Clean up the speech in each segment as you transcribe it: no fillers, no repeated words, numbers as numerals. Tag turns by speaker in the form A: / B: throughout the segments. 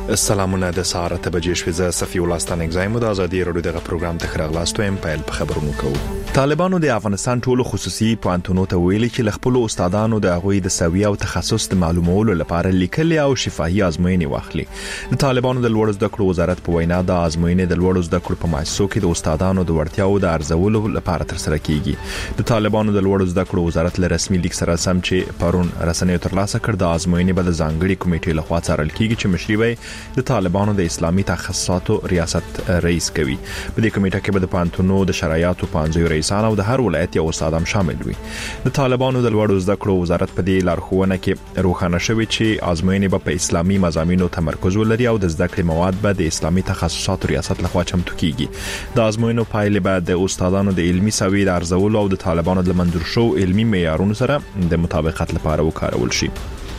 A: سلامونه د سهار ته بجې شوې صفي ولستان اگزایم د ازادي رادیو دغه پروګرام ته خراغلاستو ایم پایل په خبرونو کوو. طالبانو د افغانستان ټولو خصوصي پوهنتونونو ته ویلي چې خپل استادانو د هغوی د سویه او تخصص د معلومولو لپاره لیکلي او شفاهي ازموینې واخلي. د طالبانو د لوړ زده کړو وزارت په وینا د ازموینې د لوړ زده کړو په مؤسسو کې د استادانو د وړتیاو د ارزولو لپاره ترسره کیږي. د طالبانو د لوړ زده کړو وزارت له رسمي لیک سره سم چې پرون رسنیو ترلاسه کړ د ازموینې په ځانګړي کمیټې لخوا څارل کیږي چې مشري د طالبانو د اسلامي تخصصاتو ریاست رئیس کوي. په دې کمیټه کې به د پوهنتونونو د شرایطو پانځوي رئیسان او د هر ولایت یو استاد هم شامل وي. د طالبانو د لوړ زده کړو وزارت په دې لارښوونه کې روښانه شوی چې ازموینې به په اسلامي مضامینو تمرکز ولري او د زده کړې مواد به د اسلامي تخصصاتو ریاست لخوا چمتو کیږي. د ازموینو پایلې به د استادانو د علمي سویې د ارزولو او د طالبانو د منظور شو علمي معیارونو سره د مطابقت لپاره وکارول شي.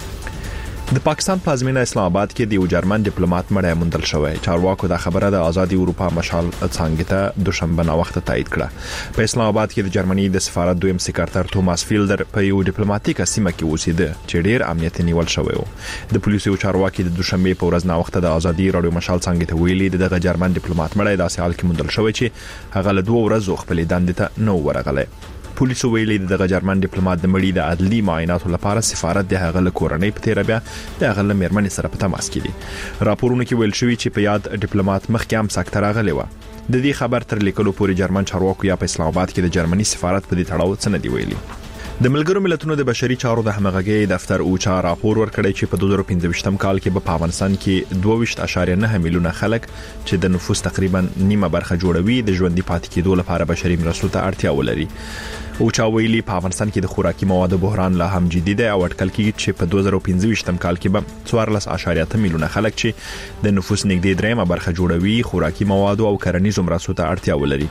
A: د پاکستان پلازمینه اسلام آباد کې د یو جرمن ډیپلوماټ مړی موندل شوی. چارواکو دا خبره د آزادي اروپا مشال څنګه ته دوشنبه نا وخت تایید کړه. په اسلام آباد کې د جرمني د سفارت دویم سکرټر توماس فیلډر په یو ډیپلوماټیک سیمه کې اوسېده چې ډیر امنیت نیول شوی و. د پولیسو چارواکي د دوشنبه په ورځ نا وخت د آزادي رادیو مشال څنګه ته ویلي دغه جرمن ډیپلوماټ مړی داسې حال کې موندل شوی چې هغه له 2 ورځې خپل دندې ته نو ورغلی. پولیسو ویلي دغه جرمن ډیپلوماټ د مړي د عدلي معایناتو لپاره سفارت د هغه له کورنۍ په تیر بیا د هغه له میرمنې سره په تماس کې دي. راپورونه کې ویل شوی چې په یاد ډیپلوماټ مخکې هم سکتر راغلی و. د دې خبر تر لیکلو پورې جرمن چارواکو یا په اسلام آباد کې د جرمني سفارت په دې تړاو څه نه دی ویلي. د ملګرو ملتونو د بشري چارو د همغږي دفتر اوچا راپور ورکړی چې په 2015 کال کې په افغانستان کې 22.9 میلیونه خلک چې د نفوس تقریبا نیمه برخه جوړوي د ژوندۍ پاتې کېدو لپاره بشري مرستو ته اړتیا ولري. اوچا ویلي په افغانستان کې د خوراکي موادو بحران لا هم جدي دی او اټکل کېږي چې په 2015 کال کې به 14.8 میلیونه خلک چې د نفوس نږدې دریمه برخه جوړوي خوراکي موادو او کرنیزو مرستو ته اړتیا ولري.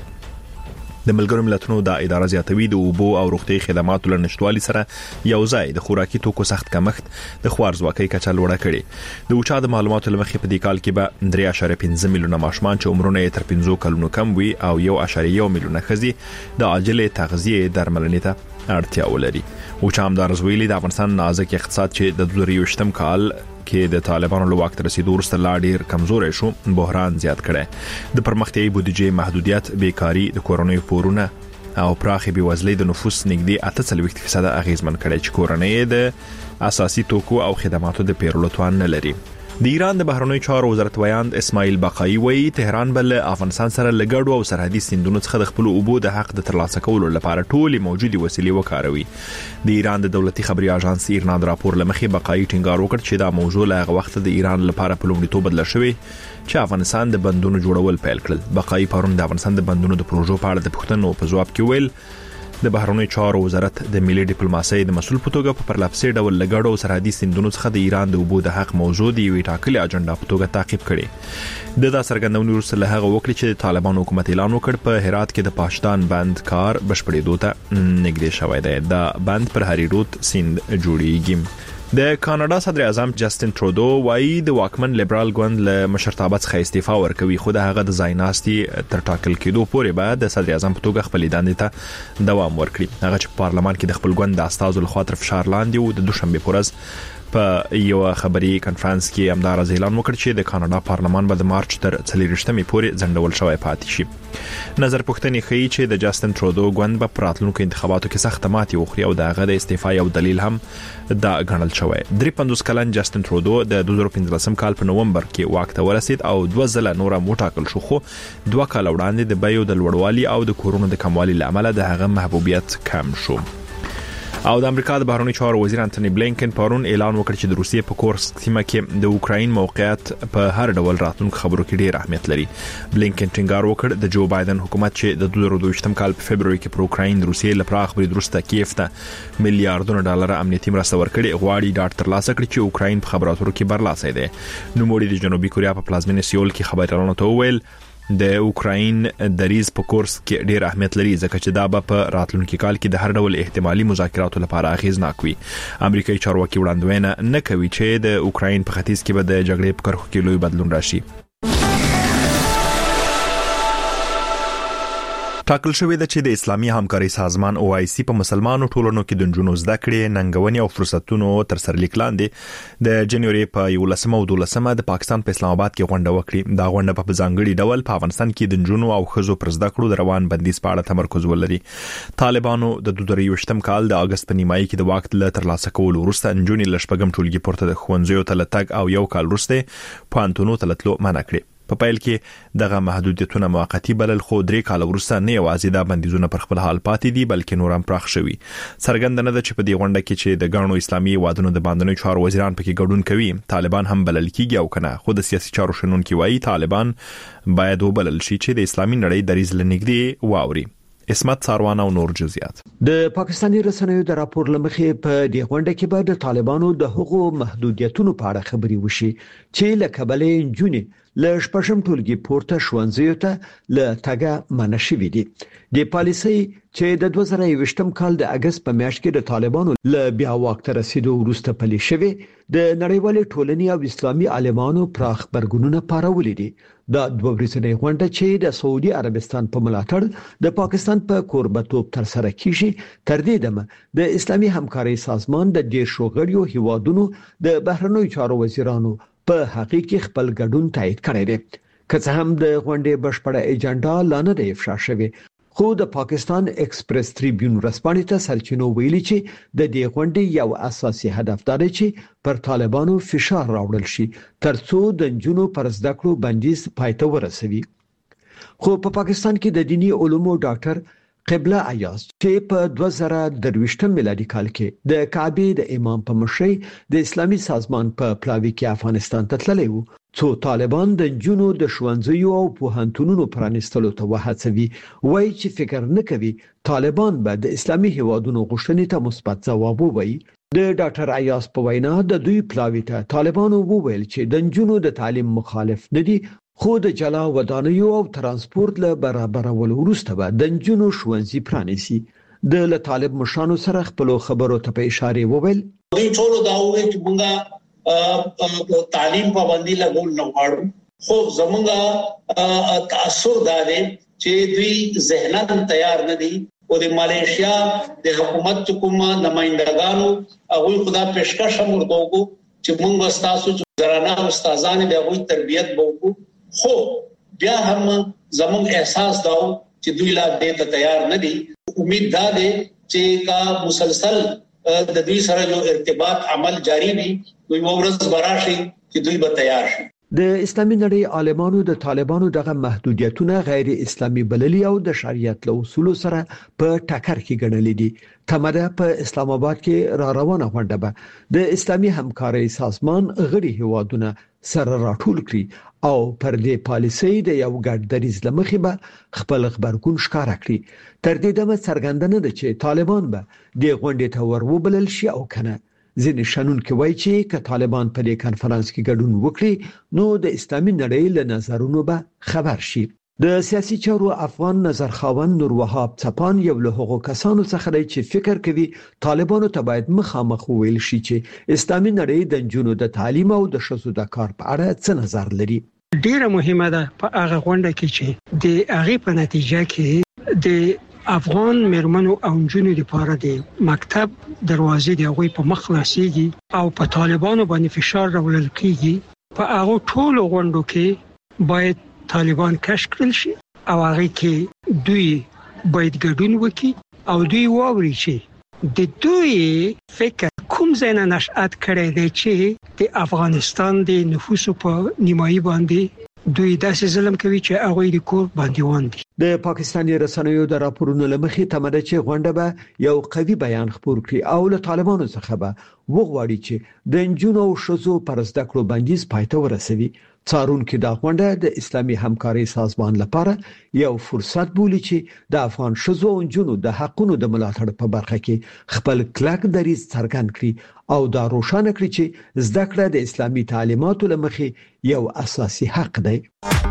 A: د ملګرو ملتونو د اداره زیاتوي د اوبو او روغتي خدماتو لنشټوالي سره یو ځای د خوراکي توکو سخت کمښت د خوارزواکۍ کچه لوړه کړي. د اوچا د معلوماتو لمخې په دې کال کې به 3.5 میلیونه ماشومان چې عمرونه یې تر 15 کلونو کم وي او 1.1 میلیونه ښځې د عاجله تغذیه درملنې ته اړتیا ولري. اوچا هم دا رسویلي د افغانستان نازک اقتصاد چې د 2020 کال کې د طالبانو له واک ته رسیدو وروسته لا ډیر کمزورې شو بحران زیات کړي. د پرمختیايي بودیجې محدودیت، بیکاری، د کورونې پورونه او پراخي بېوزلۍ د نفوس نږدې 38% اغیزمن کړي چې کورنۍ د اساسي توکو او خدماتو د پیرلو توان نه لري. د ایران د بهرنیو چارو وزارت ویاند اسماعیل باقایی وایي تهران بل افغانستان سره لګړو او سرحدي سیندونو څخه د خپل اوبو د حق د ترلاسه کولو لپاره ټولې موجودي وسیلې وکاروي. د ایران د دولتي خبري اژانس ایرنا د راپور لمخې باقایی ټینګار وکړ چې دا موضوع له هغه وخت د ایران لپاره په لومړیتوب بدل شوی چې افغانستان د بندونو جوړول پیل کړل. باقایی پرون د افغانستان د بندونو د پروژو په اړه د پوښتنو په ځواب کې ویل د بهرنیو چارو وزارت د ملي ډیپلوماسۍ د مسؤل په توګه په پرلپسې ډول لګړو او سرحدي سیندونو څخه د ایران د اوبو د حق موضوع دی وی ټاکلي اجنډا په توګه تعقیب کړي. د څرګندونې وروسته له هغه وکړي چې د طالبان حکومت اعلان وکړ په هرات کې د پاشدان بند کار بشپړېدو ته نږدې شوی دی. دا بند پر هری رود سیند جوړیږي. د کاناډا صدر اعظم جسټین ترودو وایي د واکمن لیبرال ګوند له مشرتابه څخه استعفا ورکوي خو د هغه د ځایناستي تر ټاکل کېدو پورې به د صدر اعظم په توګه خپل دندې ته دوام ورکړي. هغه چې په پارلمان کې د خپل ګوند د استازو لخوا تر فشار لاندې و د دوشنبه په ورځ په یو خبري کانفرنس کې همدار اعلان وکړ چې د کاناډا پارلمان به د مارچ تر 24مې پورې ځنډول شوی پاتې شي. نظر پوښتنې ښیي چې د جسټین ترودو ګوند به په راتلونکو انتخاباتو کې سخت ماتې وخوري او د هغه د استعفا یو دلیل هم دا غنل شوی. 53 کلن جسټین ترودو د 2015 کال په نومبر کې واک ته ورسید او 2 ځله نور موټاکل شو خو 2 کال وړاندې د بیو د لوړوالي او د کورونو د کموالي لامل د هغه محبوبیت کم شو. او د امریکا د بهرنیو چارو وزیر انټونی بلینکن پرون اعلان وکړ چې د روسیې په کورسک سیمه کې د اوکراین موقعیت په هر ډول راتلونکو خبرو کې ډیر اهمیت لري. بلینکن ټینګار وکړ د جو بایدن حکومت چې د 2022 کال په فبرवरी کې پر اوکراین د روسیې لپاره برید وروسته کیف ته میلیارډونو ډالر امنیتي مرسته ورکړي غواړي ډاټ ترلاسه کړي چې اوکراین په خبرو اترو کې برلاسه دی. نوموړي د جنوبي کوریا په پلازمینه سیول کې خبرونه ته وویل د اوکراین دریز په کورس کې ډیر اهمیت لري ځکه چې دا به په راتلونکي کال کې د هر ډول احتمالي مذاکراتو لپاره اغیزناک وي. امریکایي چارواکي وړاندوینه نه کوي چې د اوکراین په ختیځ کې به د جګړې په کرښو کې لوی بدلون راشي. ټاکل شوې ده چې د اسلامي همکاري سازمان OIC په مسلمانانو ټولنو کې د جنونو زده کړې ننګونې او فرصتونو تر سرلیک لاندې د جنوري په 11 او 12 د پاکستان په اسلام آباد کې غونډه وکړي. دا غونډه په ځانګړي ډول په افغانستان کې د جنونو او خزو پر زده کړو د روان بندیز په اړه تمرکز ولري. طالبانو د 2023م کال د اگست په نیمایي کې د وخت له ترلاسه کولو وروسته جنونې لشپګم ټولګي پورته د ښوونځیو ته لټګ او یو کال وروسته پانتونو ته لټلو منع کړی. په پیل کې دغه محدودیتونه موقتی بلل خو 3 کال وروسته نه یوازې دا بندیزونه پر خپل حال پاتې دي بلکې نور هم پراخ شوي. څرګند نه ده چې په دې غونډه کې چې د غاڼو اسلامي وادونو د باندنوي چارو وزیران پکې ګډون کوي طالبان هم بلل کیږي او کنه. خو د سیاسي چارو شنونکي وایي طالبان باید وبلل شي چې د اسلامي نړۍ دریز لنګدي واوري. اسمت ساروان او نور جزئیات.
B: د پاکستاني رسنیو د راپور لمخې په دې غونډه کې به د طالبانو د حقوقو محدودیتونو په اړه خبري وشي چې له کبلې جونې له شپږم ټولګي پورته ښوونځیو ته له تګه منع شوې دي. د پالیسي چې د 2023م کال د اگست په میاشت کې د طالبانو له بیا واک ته رسیدو وروسته پلي شوې د نړیوالې ټولنې او اسلامي عالمانو پراخ برګونونه پارولې دي. دا دوه ورځنۍ غونډه چې د سعودي عربستان په ملاتړ د پاکستان په کوربتوب تر سره کیږي تر دې دمه د اسلامي همکاري سازمان د ډیر شوغړیو هیوادونو د بهرنوي چارو وزیرانو په حقیقي خپل ګډون تایید کړی دی. که څه هم د غونډې بشپړه ایجنډا لا نه دی افشا شوې خو د پاکستان ایکسپریس ټریبیون رسپانې ته سرچینو ویلي چې د دې غونډې یو اساسي هدف دی چې پر طالبانو فشار راوړل شي ترڅو د جنونو پر زده کړو بندیز پایته ورسوي. خو په پاکستان کې د دینی علومو ډاکټر قبله ایاز چې په 2023 میلادي کال کې د کعبه د امام په مشرۍ د اسلامي سازمان په پلاوي کې افغانستان ته تللی وو څو طالبان د جنونو د ښوونځیو او پوهنتونونو پرانیستلو ته وهڅوي. وایي چې فکر نه کوي طالبان به د اسلامي هیوادونو غوښتنې ته مثبت ځواب ووایي. د ډاکټر ایاز په وینا د دوی پلاوي ته طالبانو وویل چې د جنونو د تعلیم مخالف نه دي خو د جلا ودانیو او ترانسپورت له برابرولو وروسته به د جنونو ښوونځي پرانیسي. د طالب مشرانو سره خپل خبرو ته په اشاره وویل
C: دوی ټول دا وایي چې موږ تعلیم پابندي لګول نه غواړو خو زمونږ تاثر دا دی چې دوی ذهناً تیار نه دي او د ماليشیا د حکومت کومه نمائندګانو هغه خدا پیشکش هم ورکوي چې موږ تاسو زرانا استادانو د هغه تربيت وکړو خو بیا هم زموږ احساس داو چې دوی لا دې ته تیار نه دي. امید دا ده چې کا مسلسل د دوی سره یو ارتباط عمل جاری وي دوی ورځ براشي چې دوی به تیار شي.
B: د اسلامي نړۍ عالمانو د طالبانو دغه محدودیتونه غیر اسلامي بللي او د شریعت له اصولو سره په ټکر کې ګڼل دي. تمره په اسلام آباد کې را روانه غونډه به د اسلامي همکاري سازمان غړي هیوادونه سره راټول کړي او پر دې پالیسي د یو ګډ دریځ لمخې به خپل خبرګون ښکارا کړي. تر دې دمه څرګندنه ده چې طالبان به د غونډې ته وروبلل شي او کنه. ځینې شنونکي وایي چې که طالبان په دې کانفرنس کې ګډون وکړي نو د اسلامي نړۍ له نظرونو به خبر شي. د سیاسي چارو افغان نظرخواون نور وهاب څپان یو له هغو کسانو څخه دی چې فکر کوي طالبانو ته باید مخامخ ویل شي چې اسلامي نړۍ د جنونو د تعلیم او د شذو د کار په اړه څه نظر لري.
D: ډیره مهمه ده په هغه غونډه کې چې د هغه په نتیجه کې د افغان مرمنو او جنونو لپاره د مکتب دروازې د هغوی په مخ خلاصيږي او په طالبانو باندې فشار راوړل کیږي. په هغه ټولو غونډو کې باید طالبان کشف کړل شي او هغه کې دوی باید ګډون وکړي او دوی واوري چې د دوی فکر کوم ځای نه نشأت کړی دی چې د افغانستان د نفوسو په نیمایي باندې دوی داسې ظلم کوي چې هغه د کور باندې وندي.
B: د پاکستاني رسنیو د راپورونو لمخې تمره چې غونډه به یو قوي بیان خپور کړي او له طالبانو څخه به وغواړي چې د جنونو او شذو پر زده کړو بندیز پایته ورسوي. څارونکو د غونډه د اسلامي همکاري سازمان لپاره یو فرصت بولي چې د افغان شذو او جنونو د حقونو د ملاتړ په برخه کې خپل کلک دریځ څرګند کړي او دا روښانه کړي چې زده کړه د اسلامي تعلیماتو لمخې یو اساسي حق دی.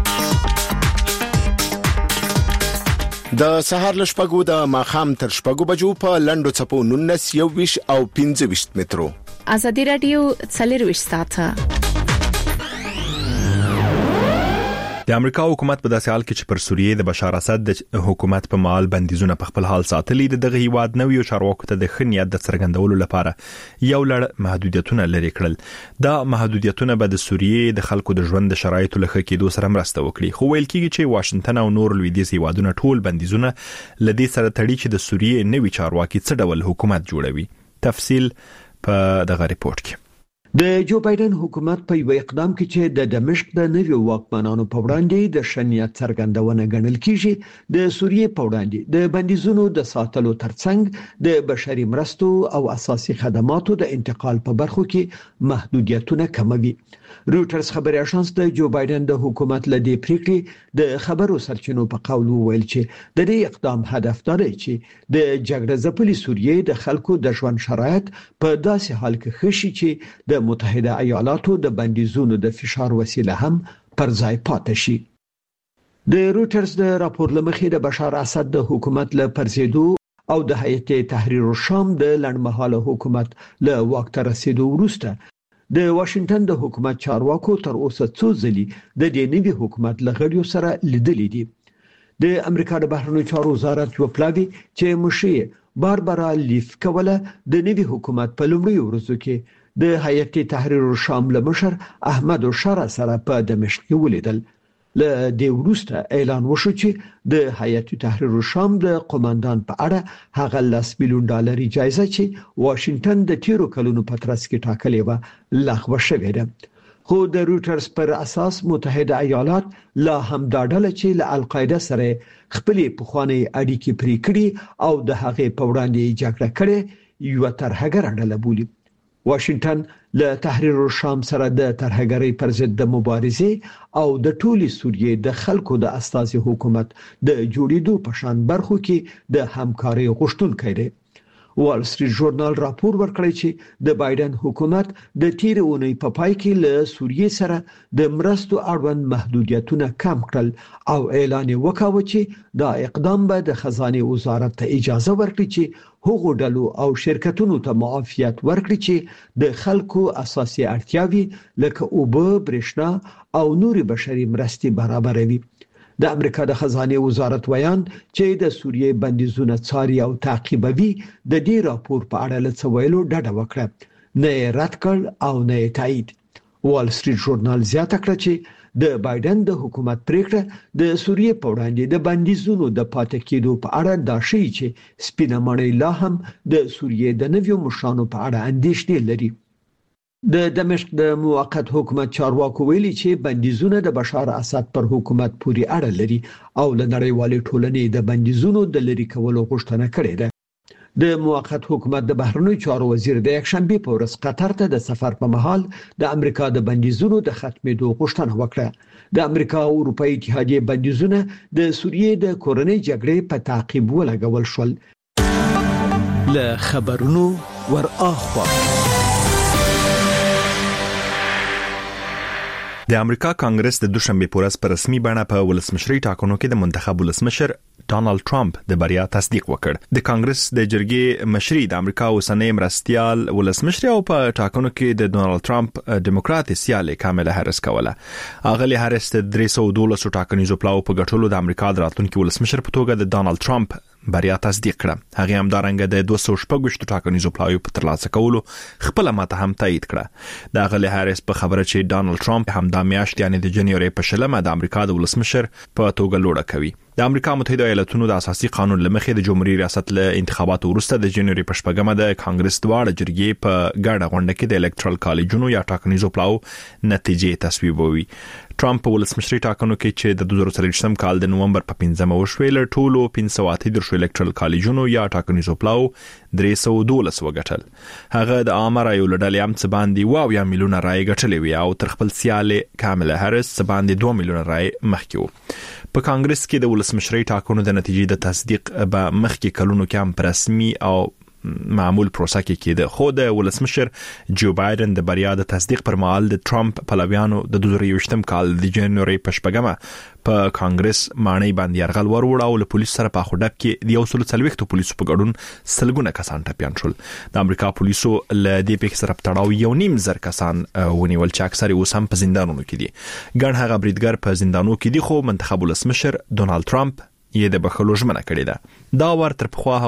E: د سهار لشپګو د ماخام تر شپګو بجو په لندو چپو 19 21 او 25 مترو.
F: ازادي رادیو 24 ساعته
A: د امریکا حکومت په داسې حال کې چې پر سوریه د بشار اسد د حکومت په مال بندیزونه په خپل حال ساتلي دغه هیواد نویو چارواکو ته د خنیت د څرګندولو لپاره یو لړ محدودیتونه لري کړل. دا محدودیتونه به د سوریه د خلکو د ژوند د شرایطو له ښه کېدو سره مرسته وکړي. خو ویل کېږي چې واشنگټن او نور لویدیځ هیوادونه ټول بندیزونه لدې سره تړي چې د سوریه نوی چارواکي څه ډول حکومت جوړوي. تفصیل په دغه ریپورت کې.
B: د جو بایدن حکومت په یو اقدام کې چې د دمشق د نویو واکمنانو په وړاندې د شنیت څرګندونه ګڼل کیږي د سوریه په وړاندې د بندیزونو د ساتلو ترڅنګ د بشري مرستو او اساسي خدماتو د انتقال په برخو کې محدودیتونه کموي. رويټرز خبري اژانس د جو بایدن د حکومت لدی پریکړې د خبرو سرچینو په قول ویل چې د دې اقدام هدف دا دی چې د جګړه ځپلي سوریه د خلکو د ژوند شرایط په داسې حال کې خشي چې د متحده ایالاتو د بندیزونو د فشار وسیله هم پر ځای پاتې شي. د رويټرز د راپور لمخې د بشار اسد د حکومت له پرزیدو او د هیئت تحریر الشام د لړمحاله حکومت له واک ته رسیدو وروسته د واشنگټن د حکومت چارواکو تر اوسه څو ځلې د دې نوي حکومت لغړیو سره لیدلې دي. د امریکا د بهرنیو چارو وزارت یو پلاوی چې مشیر باربرا لیف کوله د نوي حکومت په لومړي ورځو کې د هیئت تحریر الشام له مشر احمد شارع سره په دمشق کې ولیدل. له دې وروسته اعلان وشو چې د هیئت تحریر الشام د قوماندان په اړه هغه $1 میلیون جایزه چې واشنگټن د تیرو کلونو په ترڅ کې ټاکلې و لغوه شوې ده. خو د رويټرز پر اساس متحده ایالات لا هم دا ډله چې له القاعده سره خپل پخوانی اړیکې پرې کړې او د هغې په وړاندې جګړه کړې یو ترهګر ډله بولي. واشنگټن له تحریر الشام سره د ترهګرۍ پر ضد د مبارزې او د ټولي سوریه د خلکو د اساسي حکومت د جوړېدو په شان برخو کې د همکاري غوښتونکي دی. وال سټریټ ژورنال راپور ورکړی چې د بایدن حکومت د تیر اونۍ په پای کې له سوریه سره د مرستو اړوند محدودیتونه کم کړل او اعلان وکاوه چې دا اقدام به د خزانه وزارت ته اجازه ورکړي چې هغو ډلو او شرکتونو ته معافیت ورکړي چې د خلکو اساسي اړتیاوي لکه اوبه، برېښنا او نوري بشري مرستې برابروي. د امریکا د خزانه وزارت ویان چې د سوریه بندیزونه څاري او تعقیبوي د دې راپور په اړه له ویلو ډډه وکړه، نه رد کړ او نه تایید. وال سټریټ ژورنال زیاته کړه چې د بایدن د حکومت پریکړه د سوریه په وړاندې د بندیزونو د پاتې کېدو په اړه دا شی چې سپینه مړی لا هم د سوریه د نویو مشرانو په اړه اندېښنې لري. د دمشق د موقت حکومت چارواکو ویلي چې بندیزونه د بشار اسد پر حکومت پورې اړه لري او له نړیوالې ټولنې د بندیزونو د لري کولو غوښتنه کړې ده. د موقت حکومت د بهرنیو چارو وزیر د یکشنبه په ورځ قطر ته د سفر په مهال د امریکا د بندیزونو د ختمېدو غوښتنه وکړه. د امریکا او اروپאי اتحادیه بندیزونه د سوریه د کورنۍ جګړې په تعقیب ولګول شول.
F: له خبرونو ور اخوا
A: د امریکا کانګرس د دوشنبه په ورځ په رسمي بڼه په ولسمشري ټاکنو کې د منتخب ولسمشر ډانلډ ټرمپ د بریا تصدیق وکړ. د کانګرس د جرګې مشري د امریکا اوسنۍ مرستيال ولسمشر او په ټاکنو کې د ډونالد ټرمپ ډیموکرات سیاله کامله هریس کوله. اغلی هریس د 312 ټاکنیزو پلاو په ګټلو د امریکا د راتلونکي ولسمشر په توګه د ډونالد ټرمپ بریا تصدیق کړه. هغه هم دارنګه د 214 ټاکنیزو پلاو په ترلاسه کولو خپل ماته هم تایید کړه. د اغلی هریس په خبره چې ډونالد ټرمپ هم د میاشتې یعنی د جنوري په شلمه د امریکا د ولسمشر په توګه لوړه کوي. د امریکا متحده ایالاتونو د اساسي قانون لمخې د جمهوریت ریاست له انتخاباتو وروسته د جنوري په شپږمه د کانګرس دواړه جرګې په ګډه غونډه کې د الکترال کالجونو یا ټاکنیزو پلاو نتیجې تصویبوي. ټرمپ په ولسمشري ټاکنو کې چې د 2023 کال د نومبر په 15مه وشوې له ټولو 513 الکترال کالجونو یا ټاکنیزو پلاو 312 وګټل. هغه د عامه رایو لړل هم څه باندې 2 میلیونه رای ګټلې وي او تر خپل سیاله کامله هریس څه باندې 2 میلیونه رای مخکې وو. په کانګرس کې د ولسمشري ټاکنو د نتیجې د تصدیق به مخکې کلونو کې هم رسمي او معمول پروسه کې کېده. خو د ولسمشر جو بایدن د بریا د تصدیق پر مهال د ټرمپ پلویانو د 2023م کال د جنوري په 8مه په کانګرس مانۍ باندې يرغل وروړ او له پولیسو سره په خډب کې د 140 پولیسو په ګډون سلګونه کسان ټپيان شول. د امریکا پولیسو له دې پیښې سره تړاو 1.5 کسان ونیول چې اکثر یې اوس هم په زندانونو کې دي. ګڼ هغه بریدګر په زندانونو کې دي خو منتخب ولسمشر ډونالد ټرمپ یې د بخښلو ژمنه کړې ده. دا ور تر پخوا